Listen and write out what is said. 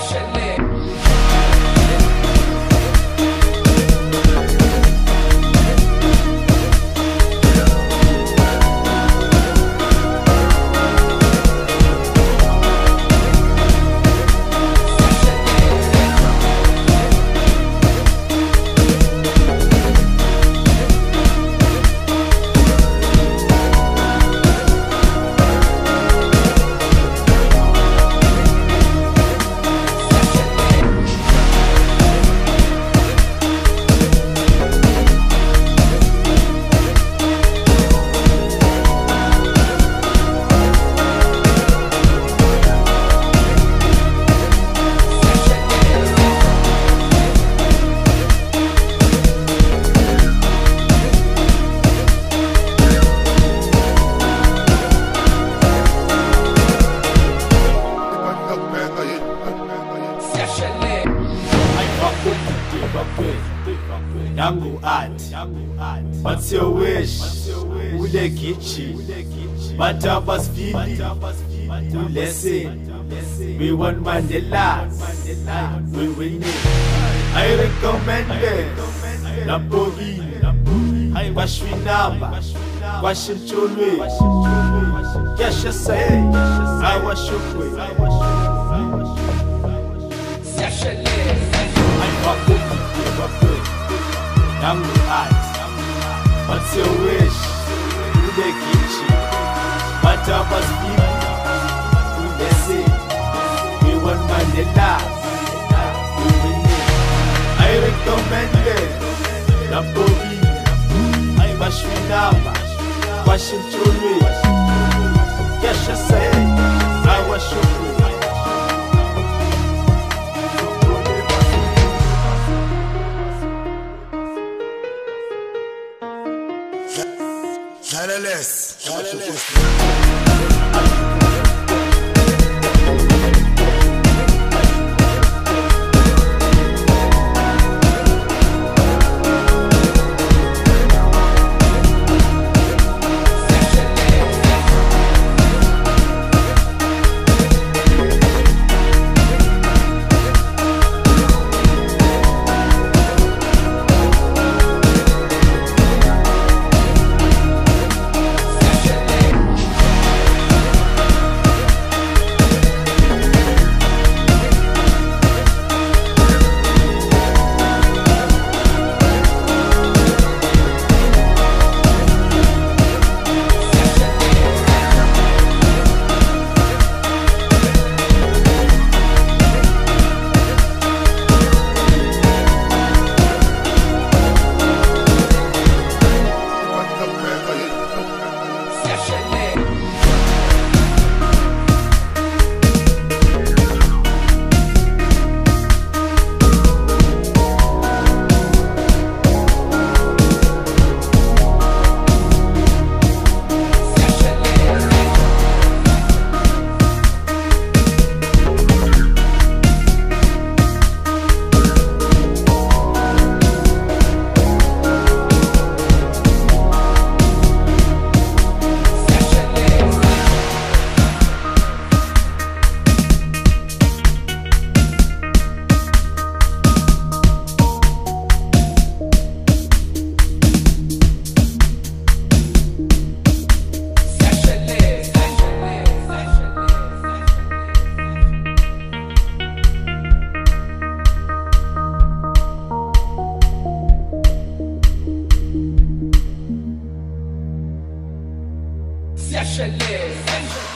Yangu art, what's your wish? Ule kichi, Batabas Fili, Ulese, we want Mandela, we win it. I recommend it. Lamborghini, I wash me number, wash it chulwe. Yes, you say, I wash your way. Yangu art, what's your wish? Ule kichi, Batabas Fili, Ulese, we want Mandela, we win it. I recommend it. Lamborghini, I wash me number, wash it chulwe. Yes, you say, I wash your way. Session